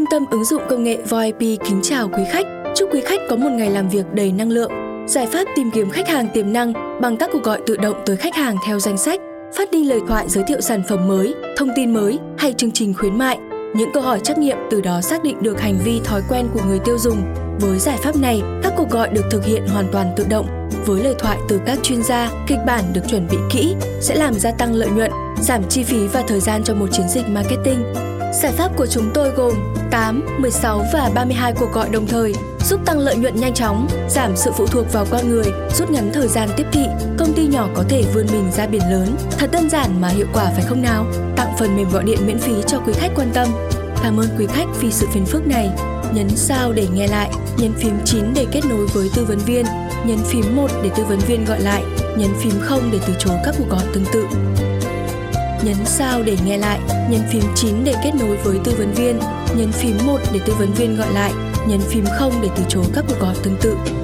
tâm ứng dụng công nghệ VoIP kính chào quý khách. Chúc quý khách có một ngày làm việc đầy năng lượng. Giải pháp tìm kiếm khách hàng tiềm năng bằng các cuộc gọi tự động tới khách hàng theo danh sách, phát đi lời thoại giới thiệu sản phẩm mới, thông tin mới hay chương trình khuyến mại. Những câu hỏi trắc nghiệm từ đó xác định được hành vi thói quen của người tiêu dùng. Với giải pháp này, các cuộc gọi được thực hiện hoàn toàn tự động. Với lời thoại từ các chuyên gia, kịch bản được chuẩn bị kỹ sẽ làm gia tăng lợi nhuận, giảm chi phí và thời gian cho một chiến dịch marketing. Giải pháp của chúng tôi gồm 8, 16 và 32 cuộc gọi đồng thời, giúp tăng lợi nhuận nhanh chóng, giảm sự phụ thuộc vào con người, rút ngắn thời gian tiếp thị. Công ty nhỏ có thể vươn mình ra biển lớn. Thật đơn giản mà hiệu quả phải không nào? Tặng phần mềm gọi điện miễn phí cho quý khách quan tâm. Cảm ơn quý khách vì sự phiền phức này. Nhấn sao để nghe lại, nhấn phím 9 để kết nối với tư vấn viên, nhấn phím 1 để tư vấn viên gọi lại, nhấn phím 0 để từ chối các cuộc gọi tương tự. Nhấn sao để nghe lại, nhấn phím 9 để kết nối với tư vấn viên, nhấn phím 1 để tư vấn viên gọi lại, nhấn phím 0 để từ chối các cuộc gọi tương tự.